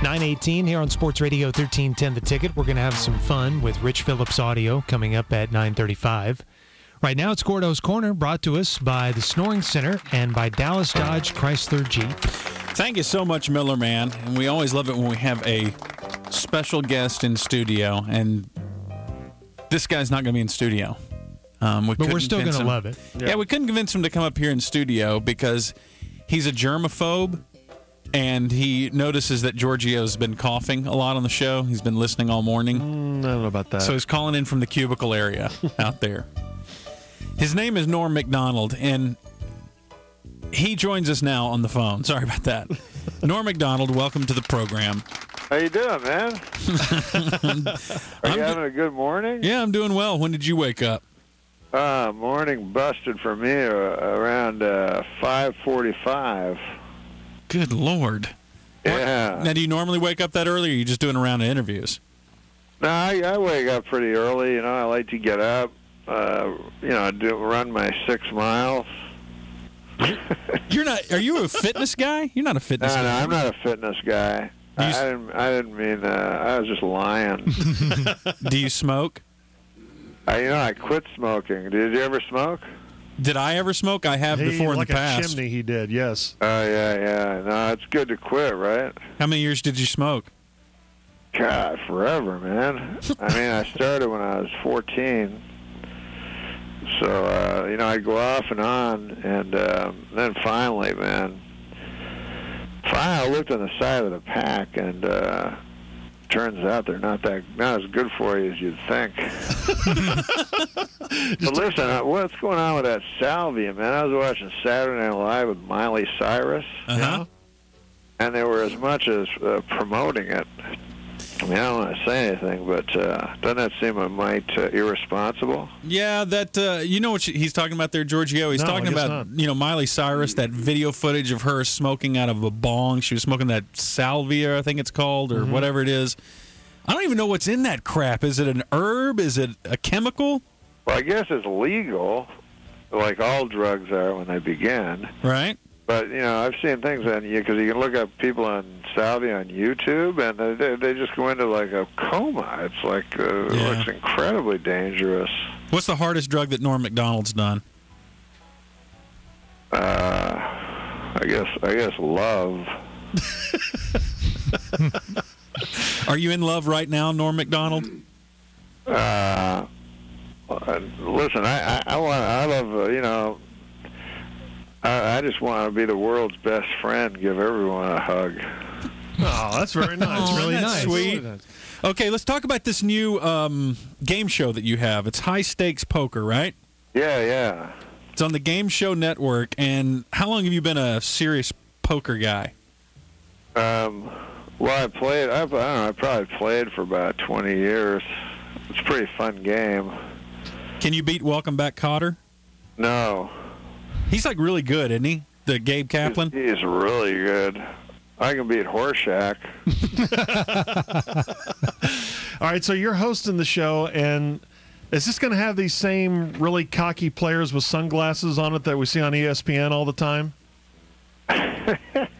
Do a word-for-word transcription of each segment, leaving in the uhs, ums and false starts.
nine eighteen here on Sports Radio thirteen ten The Ticket. We're going to have some fun with Rich Phillips Audio coming up at nine thirty-five. Right now, it's Gordo's Corner, brought to us by the Snoring Center and by Dallas Dodge Chrysler Jeep. Thank you so much, Miller Man. And we always love it when we have a special guest in studio, and this guy's not going to be in studio. Um, we but we're still going to love it. Yeah. yeah, we couldn't convince him to come up here in studio because he's a germaphobe, and he notices that Giorgio's been coughing a lot on the show. He's been listening all morning. Mm, I don't know about that. So he's calling in from the cubicle area out there. His name is Norm Macdonald, and he joins us now on the phone. Sorry about that. Norm Macdonald, welcome to the program. How you doing, man? Are I'm you having do- a good morning? Yeah, I'm doing well. When did you wake up? Uh, morning busted for me uh, around uh, five forty-five. Good Lord. Yeah. Now, do you normally wake up that early, or are you just doing a round of interviews? No, I, I wake up pretty early. You know, I like to get up. Uh, you know, do run my six miles. You're not. Are you a fitness guy? You're not a fitness No, guy. no, I'm not a fitness guy. You I, s- I didn't. I didn't mean. Uh, I was just lying. Do you smoke? I, you know, I quit smoking. Did you ever smoke? Did I ever smoke? I have He- before like in the a past. chimney he did, yes. Oh yeah, yeah. No, it's good to quit, right? How many years did you smoke? God, forever, man. I mean, I started when I was fourteen. So, uh, you know, I'd go off and on, and um, then finally, man, finally I looked on the side of the pack, and uh, turns out they're not that not as good for you as you'd think. But listen, uh, what's going on with that salvia, man? I was watching Saturday Night Live with Miley Cyrus, Uh-huh. and they were as much as uh, promoting it. I mean, I don't want to say anything, but uh, doesn't that seem a mite uh, irresponsible? Yeah, that uh, you know what she, he's talking about there, Giorgio. He's No, I talking guess about not. you know Miley Cyrus, that video footage of her smoking out of a bong. She was smoking that salvia, I think it's called, or Mm-hmm. whatever it is. I don't even know what's in that crap. Is it an herb? Is it a chemical? Well, I guess it's legal, like all drugs are when they begin. Right. But, you know, I've seen things on you because you can look up people on salvia on YouTube, and they, they just go into like a coma. It's like uh, Yeah. it looks incredibly dangerous. What's the hardest drug that Norm Macdonald's done? Uh, I guess I guess love. Are you in love right now, Norm Macdonald? Uh, uh, listen, I I, I want I love uh, you know. I, I just want to be the world's best friend. Give everyone a hug. Oh, that's very nice. Oh, really that's nice. sweet. Really nice. Okay, let's talk about this new um, game show that you have. It's High Stakes Poker, right? Yeah, yeah. It's on the Game Show Network. And how long have you been a serious poker guy? Um, well, I played. I, I don't know. I probably played for about twenty years. It's a pretty fun game. Can you beat Welcome Back Cotter? No, He's like really good, isn't he? The Gabe Kaplan? he's, he's really good. I can beat Horseshack. All right, so you're hosting the show, and is this going to have these same really cocky players with sunglasses on it that we see on E S P N all the time? And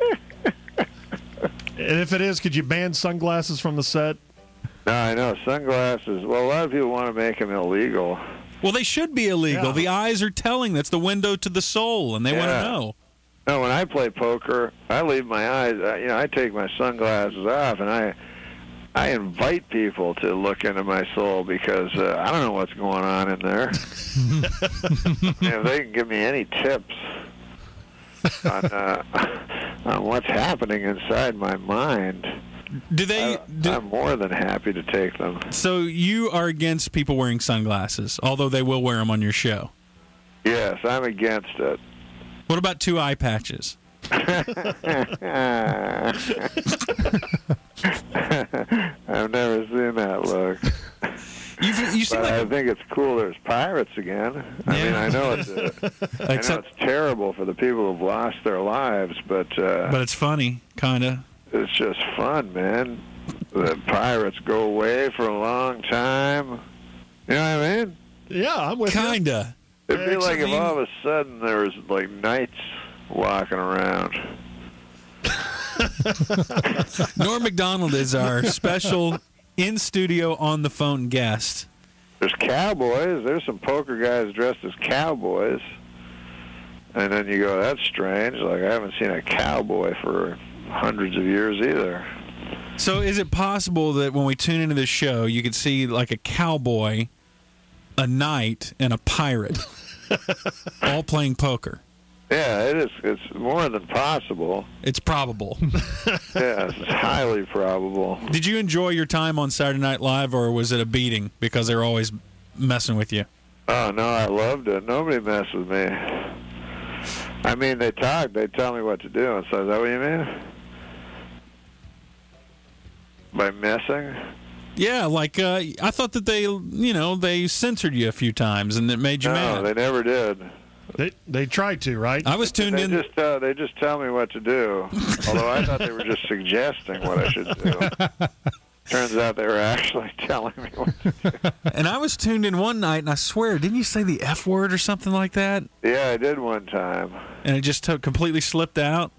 if it is, could you ban sunglasses from the set? No, I know sunglasses. Well, a lot of people want to make them illegal. Well, they should be illegal. Yeah. The eyes are telling. That's the window to the soul, and they want Yeah. to know. No, when I play poker, I leave my eyes. uh, You know, I take my sunglasses off, and I, I invite people to look into my soul because uh, I don't know what's going on in there. And if they can give me any tips on uh, on what's happening inside my mind, Do they? I, do, I'm more than happy to take them. so you are against people wearing sunglasses, although they will wear them on your show. Yes, I'm against it. What about two eye patches? I've never seen that look. You, you seem But I like think it's cool there's pirates again. I Yeah. mean, I know it's uh, I know Except- it's terrible for the people who've lost their lives, but uh, but it's funny, kind of. it's just fun, man. The pirates go away for a long time. You know what I mean? Yeah, I'm with you. Kinda. It'd be Yeah, like I if mean- all of a sudden there was like knights walking around. Norm Macdonald is our special in-studio, on-the-phone guest. There's cowboys. There's some poker guys dressed as cowboys. And then you go, that's strange. Like, I haven't seen a cowboy for hundreds of years either. So is it possible that when we tune into this show, you could see like a cowboy, a knight, and a pirate all playing poker? Yeah, it is. It's more than possible. It's probable. Yes, it's highly probable. Did you enjoy your time on Saturday Night Live, or was it a beating because they were always messing with you? Oh, no, I loved it. Nobody messed with me. I mean, they talk. They tell me what to do. And so is that what you mean? By messing? Yeah, like uh, I thought that they, you know, they censored you a few times and it made you No, mad. they never did. They they tried to, right? I was tuned They in. just uh, they just tell me what to do. Although I thought they were just suggesting what I should do. Turns out they were actually telling me what to do. And I was tuned in one night, and I swear, didn't you say the F word or something like that? Yeah, I did one time. And it just took, completely slipped out?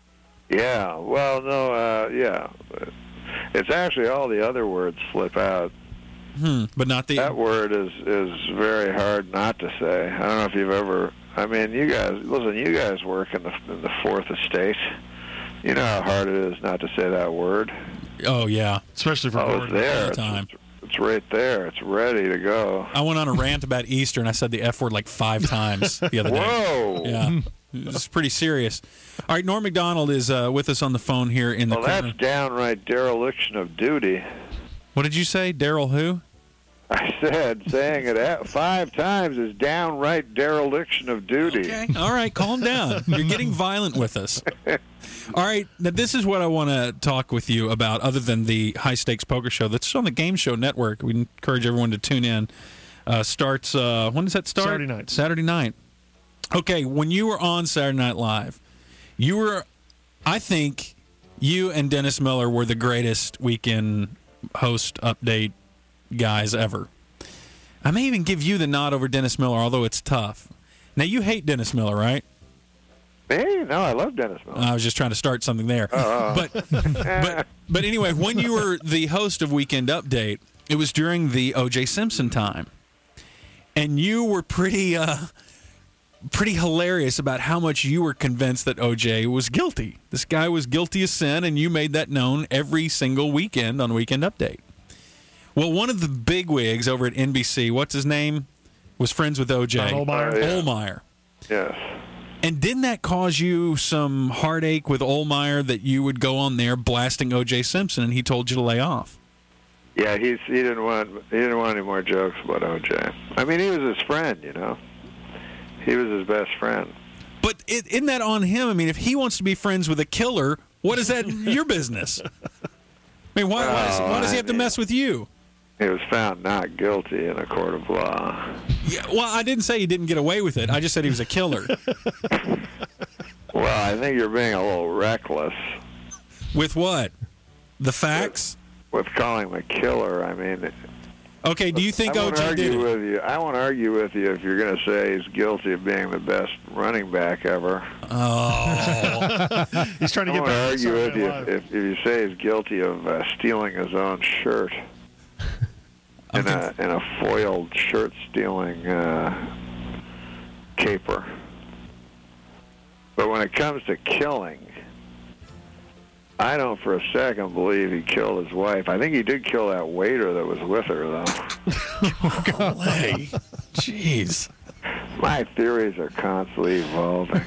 Yeah. Well, no. Uh, yeah. It's actually all the other words slip out. Hmm. But not the... That word is is very hard not to say. I don't know if you've ever. I mean, you guys listen. You guys work in the in the fourth estate. You know how hard it is not to say that word. Oh, yeah. Especially for Oh, Gordon. it's there. all the It's, time. it's, it's right there. It's ready to go. I went on a rant about Easter, and I said the F word like five times the other day. Whoa. Yeah. It's pretty serious. All right, Norm Macdonald is uh, with us on the phone here in the Well, corner. that's downright dereliction of duty. What did you say? Daryl who? I said saying it at five times is downright dereliction of duty. Okay. All right, calm down. You're getting violent with us. All right, now this is what I want to talk with you about other than the High Stakes Poker Show that's on the Game Show Network. We encourage everyone to tune in. Uh, starts, uh, when does that start? Saturday night. Saturday night. Okay, when you were on Saturday Night Live, you were, I think, you and Dennis Miller were the greatest weekend host update guys ever. I may even give you the nod over Dennis Miller, although it's tough. Now, you hate Dennis Miller, right? Me? No, I love Dennis Miller. I was just trying to start something there. But, but, but anyway, when you were the host of Weekend Update, it was during the O J Simpson time. And you were pretty... Uh, pretty hilarious about how much you were convinced that O J was guilty. This guy was guilty of sin, and you made that known every single weekend on Weekend Update. Well, one of the bigwigs over at N B C, what's his name, was friends with O J. Don Ohlmeyer. Oh, yeah. Ohlmeyer. Yes. And didn't that cause you some heartache with Ohlmeyer that you would go on there blasting O J Simpson, and he told you to lay off? Yeah, he's he didn't want he didn't want any more jokes about O J. I mean, he was his friend, you know. He was his best friend. But it, isn't that on him? I mean, if he wants to be friends with a killer, what is that your business? I mean, why, why, does, why does he have to mess with you? He was found not guilty in a court of law. Yeah, well, I didn't say he didn't get away with it. I just said he was a killer. Well, I think you're being a little reckless With what? The facts? with calling him a killer. I mean, Okay, do you think I O won't J did argue it? with you. I won't argue with you if you're going to say he's guilty of being the best running back ever. Oh. He's trying to I get won't back to argue with Saturday you Night Live. if, if you say he's guilty of uh, stealing his own shirt I'm in a, in a foiled shirt-stealing uh, caper. But when it comes to killing, I don't for a second believe he killed his wife. I think he did kill that waiter that was with her, though. Golly. Jeez. My theories are constantly evolving.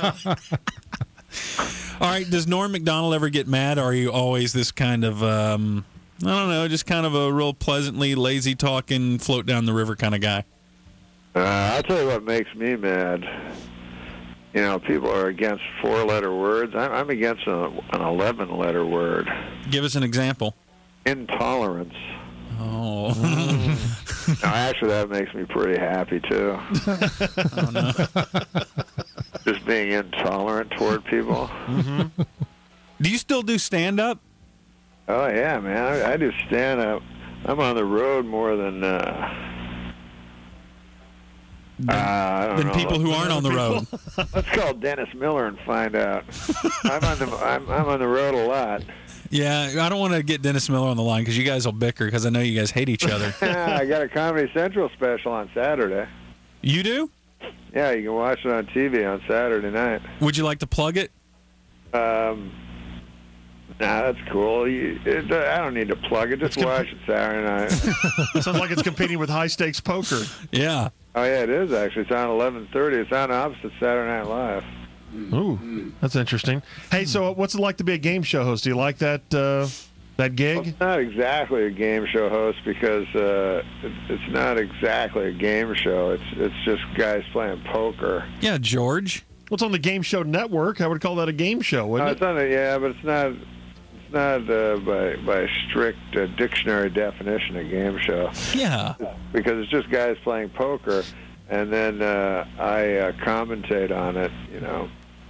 All right, does Norm Macdonald ever get mad, or are you always this kind of, um, I don't know, just kind of a real pleasantly lazy-talking, float-down-the-river kind of guy? Uh, I'll tell you what makes me mad. You know, people are against four-letter words. I'm, I'm against a, an eleven-letter word. Give us an example. Intolerance. Oh. No, actually, that makes me pretty happy, too. Oh, no. Just being intolerant toward people. Mm-hmm. Do you still do stand-up? Oh, yeah, man. I, I do stand-up. I'm on the road more than... Uh, than, Uh, I don't than know. people who aren't on the road. Let's call Dennis Miller and find out. I'm on the I'm, I'm on the road a lot. Yeah, I don't want to get Dennis Miller on the line because you guys will bicker because I know you guys hate each other. I got a Comedy Central special on Saturday. You do? Yeah, you can watch it on T V on Saturday night. Would you like to plug it? Um, nah, that's cool. You, it, I don't need to plug it. Just watch it Saturday night. Sounds like it's competing with high stakes poker. Yeah. Oh yeah, it is actually. It's on eleven thirty. It's on opposite Saturday Night Live. Ooh, that's interesting. Hey, so what's it like to be a game show host? Do you like that uh, that Well, gig? it's not exactly a game show host because uh, it, it's not exactly a game show. It's it's just guys playing poker. Yeah, George. What's on the Game Show Network? I would call that a game show, No, wouldn't it's it? not a, yeah, but it's not. It's not uh, by by strict uh, dictionary definition a game show Yeah. because it's just guys playing poker, and then uh, I uh, commentate on it. You know.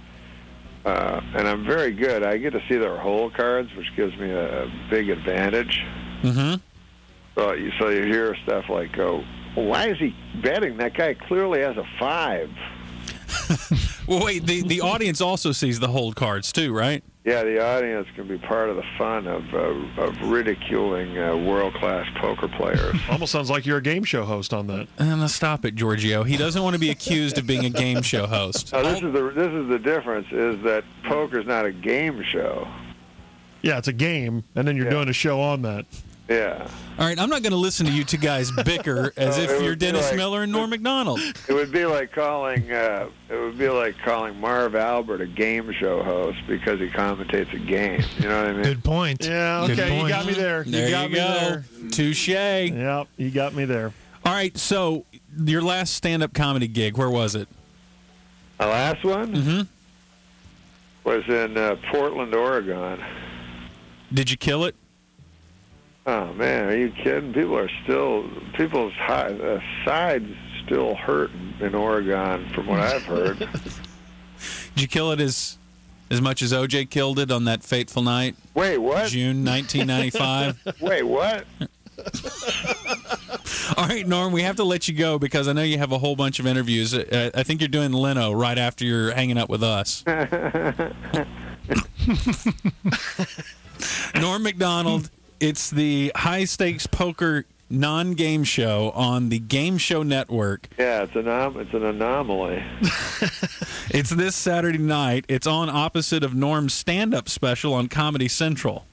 Uh, and I'm very good. I get to see their hole cards, which gives me a big advantage. Mm-hmm. So you, so you hear stuff like, oh, why is he betting? That guy clearly has a five. Well, wait, the, the audience also sees the hold cards too, right? Yeah, the audience can be part of the fun of, uh, of ridiculing uh, world-class poker players. Almost sounds like you're a game show host on that. And uh, stop it, Giorgio. He doesn't want to be accused of being a game show host. Now, this is the this is the difference: is that poker's not a game show. Yeah, it's a game, and then you're Yeah. doing a show on that. Yeah, All right, I'm not going to listen to you two guys bicker as No, if it you're would be Dennis like- Miller and Norm Macdonald. it would be like calling uh, it would be like calling Marv Albert a game show host because he commentates a game. You know what I mean? Good point. Yeah, Good okay, you point. got me there. You There got you me go. there. Touche. Yep, you got me there. All right, so your last stand-up comedy gig, where was it? The last one Mm-hmm. was in uh, Portland, Oregon. Did you kill it? Oh man, are you kidding? People are still people's high, uh, sides still hurt in Oregon, from what I've heard. Did you kill it as as much as O J killed it on that fateful night, Wait, what? June nineteen ninety-five? Wait, what? All right, Norm, we have to let you go because I know you have a whole bunch of interviews. Uh, I think you're doing Leno right after you're hanging out with us. Norm Macdonald, it's the high-stakes poker non-game show on the Game Show Network. Yeah, it's an anom- it's an anomaly. It's this Saturday night. It's on opposite of Norm's stand-up special on Comedy Central.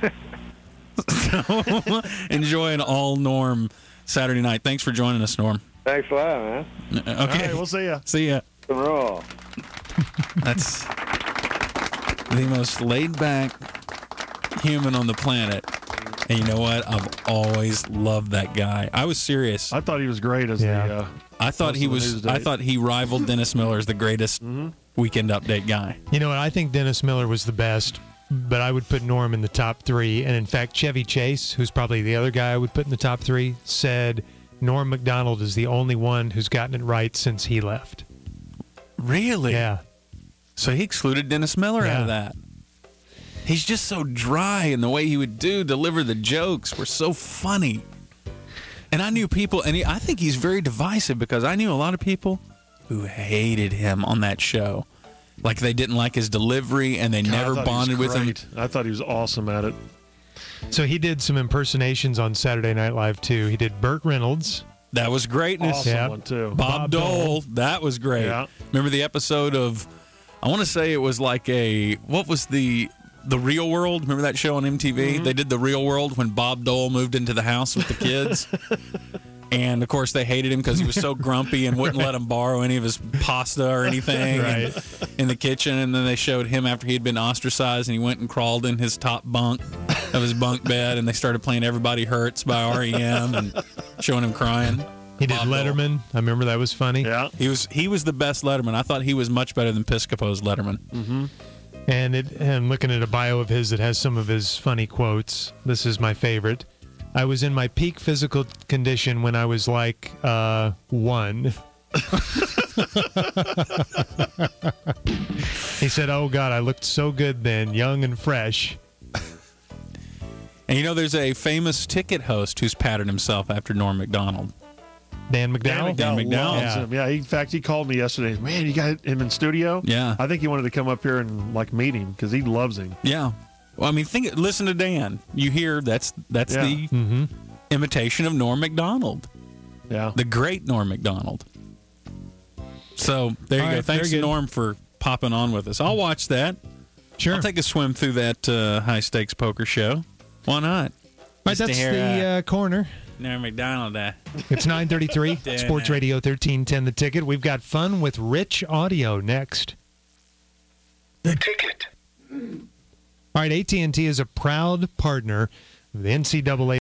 So enjoy an all-Norm Saturday night. Thanks for joining us, Norm. Thanks a lot, man. Okay. All right, we'll see ya. See ya. Rock and roll. That's the most laid-back human on the planet. And you know what? I've always loved that guy. I was serious. I thought he was great as Yeah. the. Uh, I thought most he of the was. news I date. thought he rivaled Dennis Miller as the greatest Weekend Update guy. You know what? I think Dennis Miller was the best, but I would put Norm in the top three. And in fact, Chevy Chase, who's probably the other guy I would put in the top three, said Norm Macdonald is the only one who's gotten it right since he left. Really? Yeah. So he excluded Dennis Miller out Yeah. of that. He's just so dry, and the way he would do deliver the jokes were so funny. And I knew people, and he, I think he's very divisive because I knew a lot of people who hated him on that show. Like they didn't like his delivery, and they God, I never thought he was bonded with him. great. I thought he was awesome at it. So he did some impersonations on Saturday Night Live, too. He did Burt Reynolds. That was greatness. Awesome Yeah. one too. Bob, Bob Dole, Dole. that was great. Yeah. Remember the episode of, I want to say it was like a, what was the, the Real World? Remember that show on M T V? Mm-hmm. They did the Real World when Bob Dole moved into the house with the kids. And of course they hated him because he was so grumpy and wouldn't let them borrow any of his pasta or anything Right. and- in the kitchen. And then they showed him after he had been ostracized, and he went and crawled in his top bunk of his bunk bed, and they started playing Everybody Hurts by R E M and showing him crying. He did Bob Dole. Letterman. I remember that was funny. Yeah. He was he was the best Letterman. I thought he was much better than Piscopo's Letterman. And it, and looking at a bio of his that has some of his funny quotes. This is my favorite. I was in my peak physical condition when I was like uh, one. He said, "Oh God, I looked so good then, young and fresh." And you know, there's a famous ticket host who's patterned himself after Norm Macdonald. Dan McDowell. Dan McDowell. loves Yeah. him. Yeah, he, in fact, he called me yesterday. Man, you got him in studio? Yeah. I think he wanted to come up here and like meet him because he loves him. Yeah. Well, I mean, think. Listen to Dan. You hear that's that's Yeah. the Mm-hmm. imitation of Norm Macdonald, Yeah. the great Norm Macdonald. So there you All go. right, Thanks, very good. Norm, for popping on with us. I'll watch that. Sure. I'll take a swim through that uh, high stakes poker show. Why not? Right, Just to that's hear, the uh, corner. Norm Macdonald. Uh, It's nine thirty-three. Damn Sports it. Radio thirteen ten, The Ticket. We've got fun with Rich Audio next. The Ticket. All right, A T and T is a proud partner of the N C double A